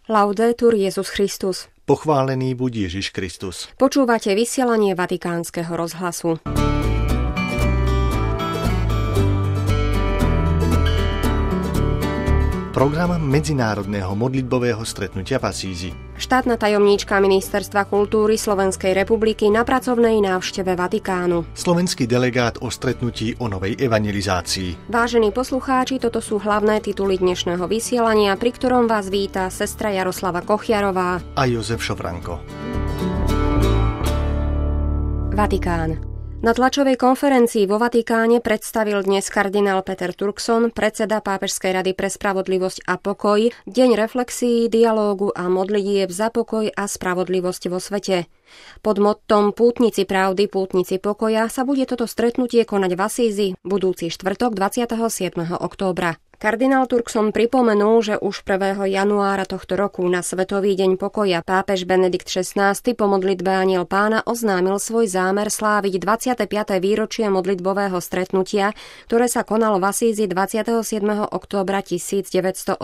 Laudetur Jesus Christus. Pochválený buď Ježiš Kristus. Počúvate vysielanie Vatikánskeho rozhlasu. Program medzinárodného modlitbového stretnutia v Asízi. Štátna tajomníčka Ministerstva kultúry Slovenskej republiky na pracovnej návšteve Vatikánu. Slovenský delegát o stretnutí o novej evangelizácii. Vážení poslucháči, toto sú hlavné tituly dnešného vysielania, pri ktorom vás víta sestra Jaroslava Kochiarová a Jozef Šofranko. Vatikán. Na tlačovej konferencii vo Vatikáne predstavil dnes kardinál Peter Turkson, predseda Pápežskej rady pre spravodlivosť a pokoj, deň reflexií, dialógu a modlitieb za pokoj a spravodlivosť vo svete. Pod mottom Pútnici pravdy, pútnici pokoja sa bude toto stretnutie konať v Asízi budúci štvrtok 27. októbra. Kardinál Turkson pripomenul, že už 1. januára tohto roku na Svetový deň pokoja pápež Benedikt XVI po modlitbe Anjel Pána oznámil svoj zámer sláviť 25. výročie modlitbového stretnutia, ktoré sa konalo v Asízi 27. októbra 1986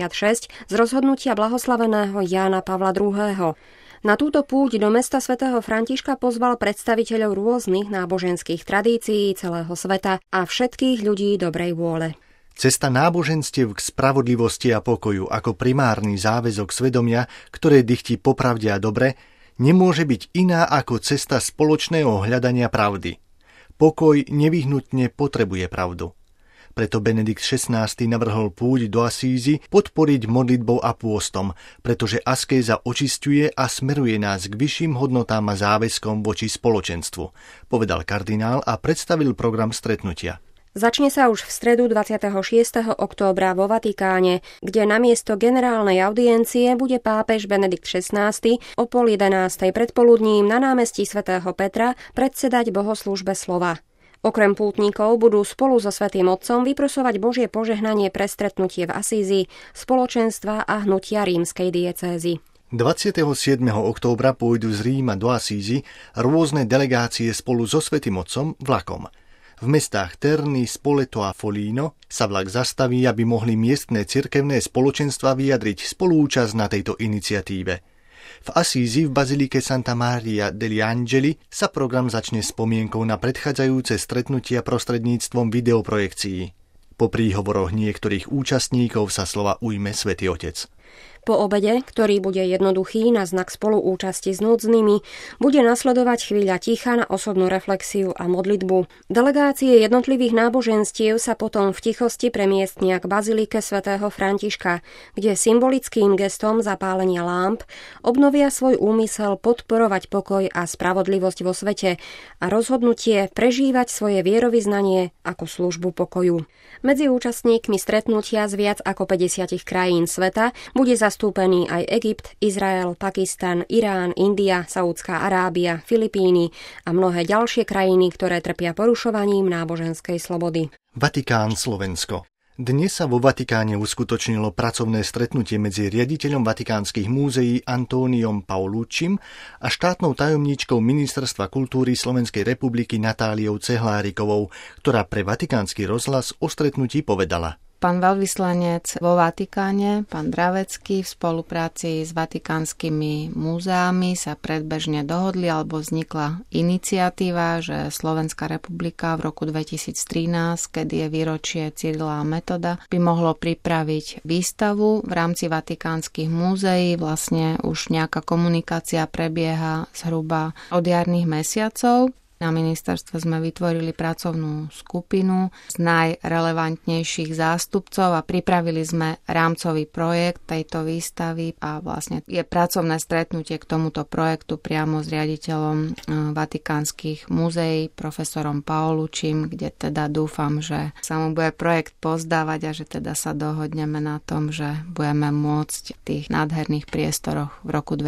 z rozhodnutia blahoslaveného Jána Pavla II. Na túto púť do mesta svätého Františka pozval predstaviteľov rôznych náboženských tradícií celého sveta a všetkých ľudí dobrej vôle. Cesta náboženstiev k spravodlivosti a pokoju ako primárny záväzok svedomia, ktoré dychtí po pravde a dobre, nemôže byť iná ako cesta spoločného hľadania pravdy. Pokoj nevyhnutne potrebuje pravdu. Preto Benedikt XVI navrhol púť do Asízy podporiť modlitbou a pôstom, pretože askéza očisťuje a smeruje nás k vyšším hodnotám a záväzkom voči spoločenstvu, povedal kardinál a predstavil program stretnutia. Začne sa už v stredu 26. októbra vo Vatikáne, kde namiesto generálnej audiencie bude pápež Benedikt XVI o 10:30 predpoludním na námestí svätého Petra predsedať bohoslúžbe slova. Okrem pútnikov budú spolu so Svätým Otcom vyprosovať Božie požehnanie pre stretnutie v Asízi, spoločenstva a hnutia rímskej diecézy. 27. októbra pôjdu z Ríma do Asízi rôzne delegácie spolu so Svätým Otcom vlakom. V mestách Terni, Spoleto a Foligno sa vlak zastaví, aby mohli miestne cirkevné spoločenstva vyjadriť spolúčasť na tejto iniciatíve. V Asízi v bazilike Santa Maria degli Angeli sa program začne spomienkou na predchádzajúce stretnutia prostredníctvom videoprojekcií. Po príhovoroch niektorých účastníkov sa slova ujme Svätý Otec. Po obede, ktorý bude jednoduchý na znak spoluúčasti s núdznymi, bude nasledovať chvíľa ticha na osobnú reflexiu a modlitbu. Delegácie jednotlivých náboženstiev sa potom v tichosti premiestnia k bazilike svätého Františka, kde symbolickým gestom zapálenia lámp obnovia svoj úmysel podporovať pokoj a spravodlivosť vo svete a rozhodnutie prežívať svoje vierovyznanie ako službu pokoju. Medzi účastníkmi stretnutia z viac ako 50 krajín sveta bude zastúpený aj Egypt, Izrael, Pakistan, Irán, India, Saudská Arábia, Filipíny a mnohé ďalšie krajiny, ktoré trpia porušovaním náboženskej slobody. Vatikán, Slovensko. Dnes sa vo Vatikáne uskutočnilo pracovné stretnutie medzi riaditeľom vatikánskych múzeí Antóniom Paulucim a štátnou tajomníčkou Ministerstva kultúry Slovenskej republiky Natáliou Cehlárikovou, ktorá pre Vatikánsky rozhlas o stretnutí povedala. Pán veľvyslanec vo Vatikáne, pán Dravecký, v spolupráci s vatikánskymi múzeami sa predbežne dohodli alebo vznikla iniciatíva, že Slovenská republika v roku 2013, kedy je výročie Cyrila a Metoda, by mohlo pripraviť výstavu v rámci vatikánskych múzeí. Vlastne už nejaká komunikácia prebieha zhruba od jarných mesiacov. Na ministerstve sme vytvorili pracovnú skupinu z najrelevantnejších zástupcov a pripravili sme rámcový projekt tejto výstavy a vlastne je pracovné stretnutie k tomuto projektu priamo s riaditeľom vatikánskych múzeí, profesorom Paulucim, kde teda dúfam, že sa mu bude projekt pozdávať a že teda sa dohodneme na tom, že budeme môcť v tých nádherných priestoroch v roku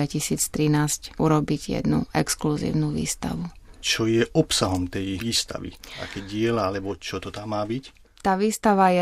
2013 urobiť jednu exkluzívnu výstavu. Čo je obsahom tej výstavy? Aké diela, alebo čo to tam má byť? Tá výstava je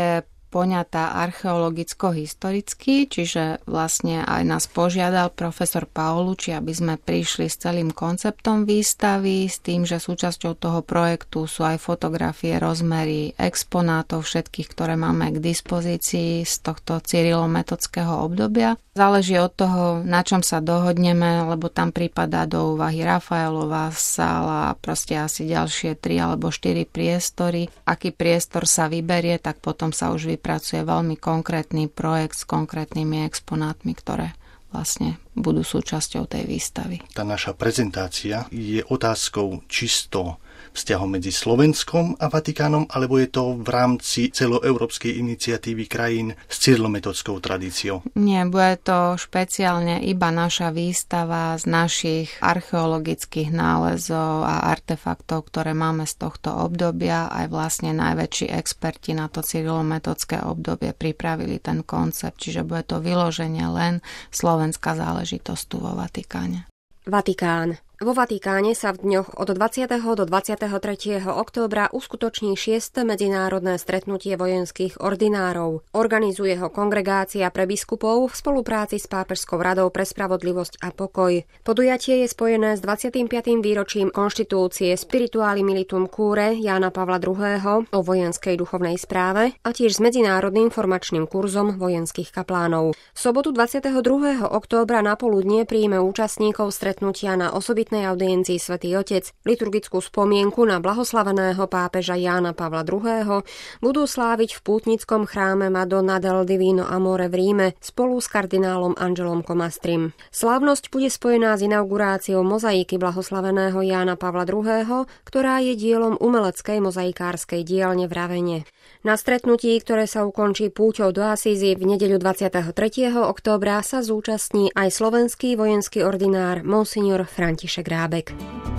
poňatá archeologicko-historicky, čiže vlastne aj nás požiadal profesor Paolucci, aby sme prišli s celým konceptom výstavy, s tým, že súčasťou toho projektu sú aj fotografie, rozmery exponátov všetkých, ktoré máme k dispozícii z tohto cyrilometodského obdobia. Záleží od toho, na čom sa dohodneme, lebo tam prípadá do úvahy Rafaelová sála a proste asi ďalšie 3 alebo 4 priestory. Aký priestor sa vyberie, tak potom sa už vypracuje veľmi konkrétny projekt s konkrétnymi exponátmi, ktoré vlastne budú súčasťou tej výstavy. Tá naša prezentácia je otázkou čisto vzťahom medzi Slovenskom a Vatikánom, alebo je to v rámci celoeurópskej iniciatívy krajín s cyrilometodskou tradíciou? Nie, bude to špeciálne iba naša výstava z našich archeologických nálezov a artefaktov, ktoré máme z tohto obdobia. Aj vlastne najväčší experti na to cyrilometodské obdobie pripravili ten koncept, čiže bude to vyloženie len slovenská záležitosť tu vo Vatikáne. Vatikán. Vo Vatikáne sa v dňoch od 20. do 23. októbra uskutoční 6. medzinárodné stretnutie vojenských ordinárov. Organizuje ho Kongregácia pre biskupov v spolupráci s Pápežskou radou pre spravodlivosť a pokoj. Podujatie je spojené s 25. výročím konštitúcie Spirituali Militum Curae Jána Pavla II. O vojenskej duchovnej správe a tiež s medzinárodným formačným kurzom vojenských kaplánov. V sobotu 22. októbra na poludnie príjme účastníkov stretnutia na osobitnej audiencii Svätý Otec liturgickú spomienku na blahoslaveného pápeža Jána Pavla II. Budú sláviť v pútnickom chráme Madonna del Divino Amore v Ríme spolu s kardinálom Angelom Comastrim. Slávnosť bude spojená s inauguráciou mozaiky blahoslaveného Jána Pavla II., ktorá je dielom umeleckej mozaikárskej dielne v Ravene. Na stretnutí, ktoré sa ukončí púťou do Asízy v nedeľu 23. októbra, sa zúčastní aj slovenský vojenský ordinár monsignor František Rábek.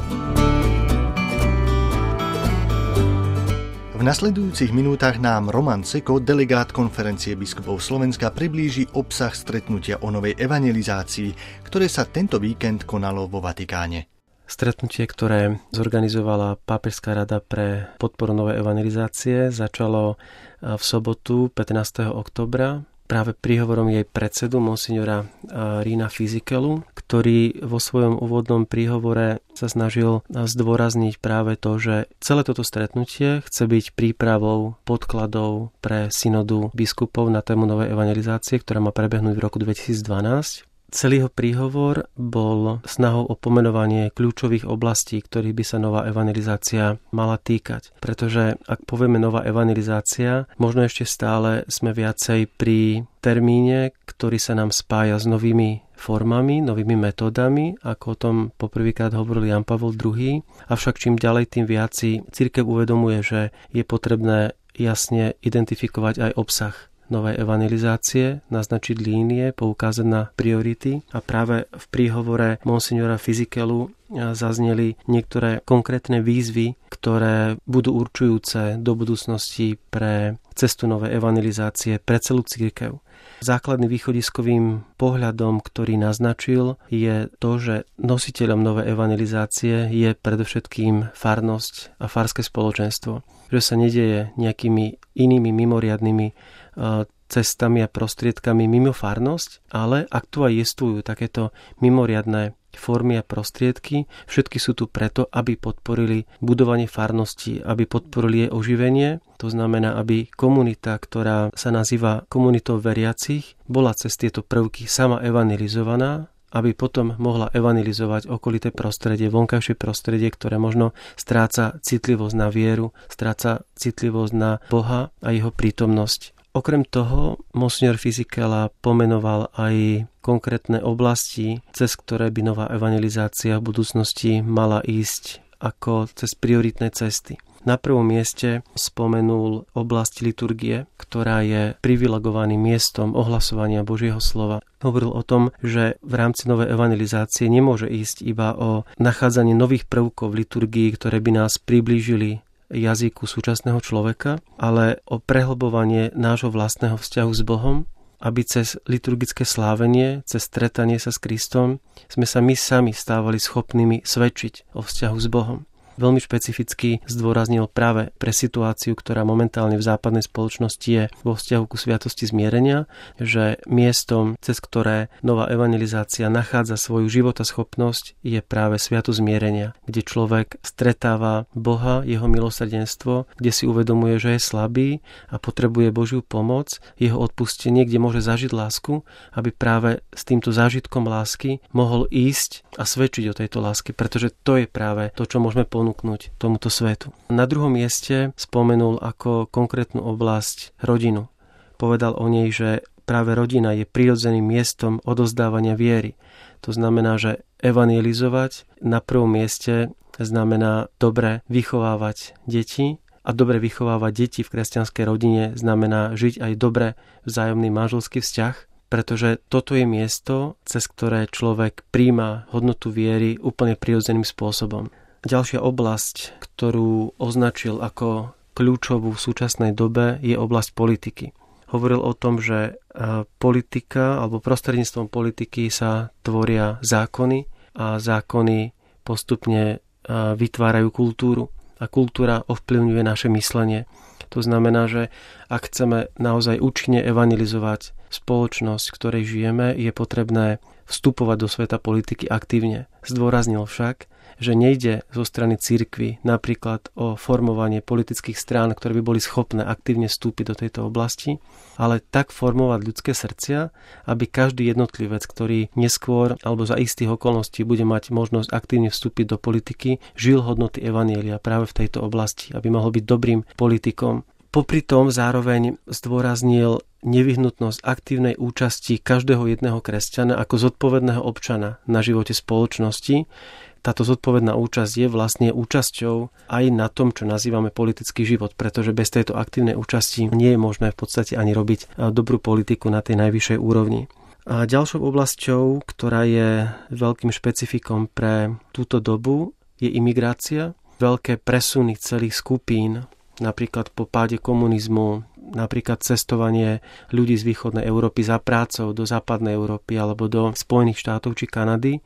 V nasledujúcich minútach nám Roman Seko, delegát Konferencie biskupov Slovenska, priblíži obsah stretnutia o novej evangelizácii, ktoré sa tento víkend konalo vo Vatikáne. Stretnutie, ktoré zorganizovala Pápežská rada pre podporu novej evangelizácie, začalo v sobotu 15. októbra práve príhovorom jej predsedu monsignora Rina Fisichelu, ktorý vo svojom úvodnom príhovore sa snažil zdôrazniť práve to, že celé toto stretnutie chce byť prípravou podkladov pre synodu biskupov na tému novej evangelizácie, ktorá má prebehnúť v roku 2012. Celý jeho príhovor bol snahou o pomenovanie kľúčových oblastí, ktorých by sa nová evangelizácia mala týkať. Pretože ak povieme nová evangelizácia, možno ešte stále sme viacej pri termíne, ktorý sa nám spája s novými formami, novými metódami, ako o tom poprvýkrát hovoril Jan Pavol II. Avšak čím ďalej, tým viac si cirkev uvedomuje, že je potrebné jasne identifikovať aj obsah novej evangelizácie, naznačiť línie, poukázať na priority a práve v príhovore monsignora Fisichelu zazneli niektoré konkrétne výzvy, ktoré budú určujúce do budúcnosti pre cestu novej evangelizácie pre celú cirkev. Základným východiskovým pohľadom, ktorý naznačil, je to, že nositeľom novej evangelizácie je predovšetkým farnosť a farské spoločenstvo. Že sa nedieje nejakými inými mimoriadnymi cestami a prostriedkami mimo farnosť, ale ak tu aj existujú takéto mimoriadne formy a prostriedky, všetky sú tu preto, aby podporili budovanie farnosti, aby podporili jej oživenie. To znamená, aby komunita, ktorá sa nazýva komunitou veriacich, bola cez tieto prvky sama evangelizovaná, aby potom mohla evangelizovať okolité prostredie, vonkajšie prostredie, ktoré možno stráca citlivosť na vieru, stráca citlivosť na Boha a jeho prítomnosť. Okrem toho, monsignor Fisichela pomenoval aj konkrétne oblasti, cez ktoré by nová evangelizácia v budúcnosti mala ísť ako cez prioritné cesty. Na prvom mieste spomenul oblasť liturgie, ktorá je privilegovaným miestom ohlasovania Božieho slova. Hovoril o tom, že v rámci novej evangelizácie nemôže ísť iba o nachádzanie nových prvkov v liturgii, ktoré by nás priblížili jazyku súčasného človeka, ale o prehlbovanie nášho vlastného vzťahu s Bohom, aby cez liturgické slávenie, cez stretanie sa s Kristom sme sa my sami stávali schopnými svedčiť o vzťahu s Bohom. veľmi špecificky zdôraznil práve pre situáciu, ktorá momentálne v západnej spoločnosti je vo vzťahu ku sviatosti zmierenia, že miestom, cez ktoré nová evangelizácia nachádza svoju životaschopnosť, je práve sviatosť zmierenia, kde človek stretáva Boha, jeho milosrdenstvo, kde si uvedomuje, že je slabý a potrebuje Božiu pomoc, jeho odpustenie, kde môže zažiť lásku, aby práve s týmto zážitkom lásky mohol ísť a svedčiť o tejto láske, pretože to je práve to, čo môžeme ponúknuť tomuto svetu. Na druhom mieste spomenul ako konkrétnu oblasť rodinu. Povedal o nej, že práve rodina je prirodzeným miestom odozdávania viery. To znamená, že evangelizovať na prvom mieste znamená dobre vychovávať deti a dobre vychovávať deti v kresťanskej rodine znamená žiť aj dobre vzájomný manželský vzťah, pretože toto je miesto, cez ktoré človek príjma hodnotu viery úplne prirodzeným spôsobom. Ďalšia oblasť, ktorú označil ako kľúčovú v súčasnej dobe, je oblasť politiky. Hovoril o tom, že politika alebo prostredníctvom politiky sa tvoria zákony a zákony postupne vytvárajú kultúru a kultúra ovplyvňuje naše myslenie. To znamená, že ak chceme naozaj účinne evangelizovať spoločnosť, v ktorej žijeme, je potrebné vstupovať do sveta politiky aktívne. Zdôraznil však, že nejde zo strany cirkvi napríklad o formovanie politických strán, ktoré by boli schopné aktívne vstúpiť do tejto oblasti, ale tak formovať ľudské srdcia, aby každý jednotlivec, ktorý neskôr alebo za istých okolností bude mať možnosť aktívne vstúpiť do politiky, žil hodnoty evanjelia práve v tejto oblasti, aby mohol byť dobrým politikom. Popri tom zároveň zdôraznil nevyhnutnosť aktívnej účasti každého jedného kresťana ako zodpovedného občana na živote spoločnosti. Táto zodpovedná účasť je vlastne účasťou aj na tom, čo nazývame politický život, pretože bez tejto aktívnej účasti nie je možné v podstate ani robiť dobrú politiku na tej najvyššej úrovni. A ďalšou oblasťou, ktorá je veľkým špecifikom pre túto dobu, je imigrácia, veľké presuny celých skupín, napríklad po páde komunizmu, napríklad cestovanie ľudí z východnej Európy za prácou do západnej Európy alebo do Spojených štátov či Kanady.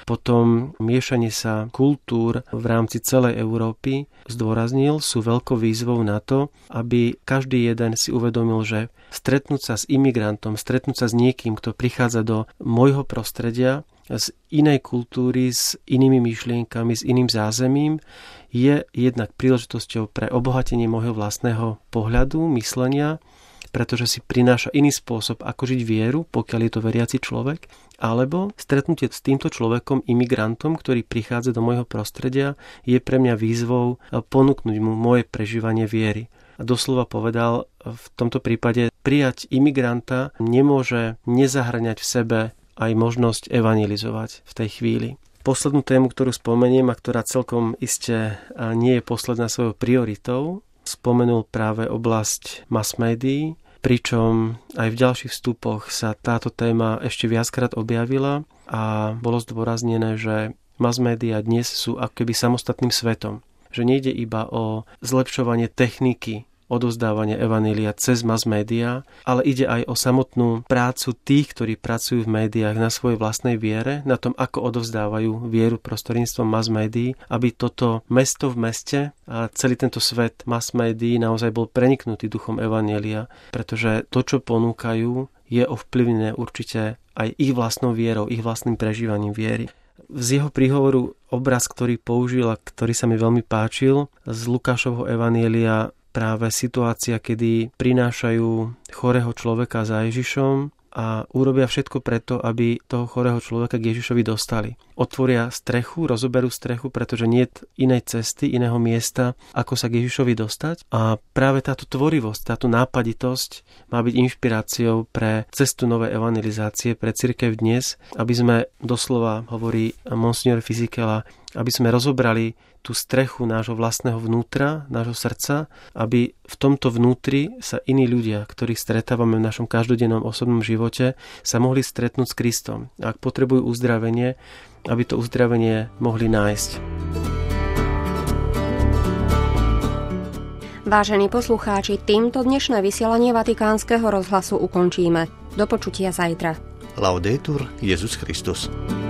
Potom miešanie sa kultúr v rámci celej Európy, zdôraznil, sú veľkou výzvou na to, aby každý jeden si uvedomil, že stretnúť sa s imigrantom, stretnúť sa s niekým, kto prichádza do môjho prostredia, z inej kultúry, s inými myšlienkami, s iným zázemím, je jednak príležitosťou pre obohatenie môjho vlastného pohľadu, myslenia, pretože si prináša iný spôsob, ako žiť vieru, pokiaľ je to veriaci človek, alebo stretnutie s týmto človekom, imigrantom, ktorý prichádza do môjho prostredia, je pre mňa výzvou ponúknuť mu moje prežívanie viery. A doslova povedal, v tomto prípade prijať imigranta nemôže nezahŕňať v sebe aj možnosť evangelizovať v tej chvíli. Poslednú tému, ktorú spomeniem a ktorá celkom iste nie je posledná svojou prioritou, spomenul práve oblasť mass médií, pričom aj v ďalších vstupoch sa táto téma ešte viackrát objavila a bolo zdôraznené, že mass médiá dnes sú akoby samostatným svetom. Že nejde iba o zlepšovanie techniky odozdávania evanjelia cez mass médiá, ale ide aj o samotnú prácu tých, ktorí pracujú v médiách na svojej vlastnej viere, na tom, ako odovzdávajú vieru prostredníctvom mass médií, aby toto mesto v meste a celý tento svet mass médií naozaj bol preniknutý duchom evanjelia, pretože to, čo ponúkajú, je ovplyvnené určite aj ich vlastnou vierou, ich vlastným prežívaním viery. Z jeho príhovoru obraz, ktorý použil a ktorý sa mi veľmi páčil, z Lukášovho evanjelia práve situácia, kedy prinášajú chorého človeka za Ježišom a urobia všetko preto, aby toho chorého človeka k Ježišovi dostali. Otvoria strechu, rozoberú strechu, pretože nie je inej cesty, iného miesta, ako sa k Ježišovi dostať. A práve táto tvorivosť, táto nápaditosť má byť inšpiráciou pre cestu novej evangelizácie, pre cirkev dnes, aby sme, doslova hovorí monsignor Fizikela, aby sme rozobrali tú strechu nášho vlastného vnútra, nášho srdca, aby v tomto vnútri sa iní ľudia, ktorých stretávame v našom každodennom osobnom živote, sa mohli stretnúť s Kristom. A ak potrebujú uzdravenie, aby to uzdravenie mohli nájsť. Vážení poslucháči, týmto dnešné vysielanie Vatikánskeho rozhlasu ukončíme. Do počutia zajtra. Laudetur Jesus Christus.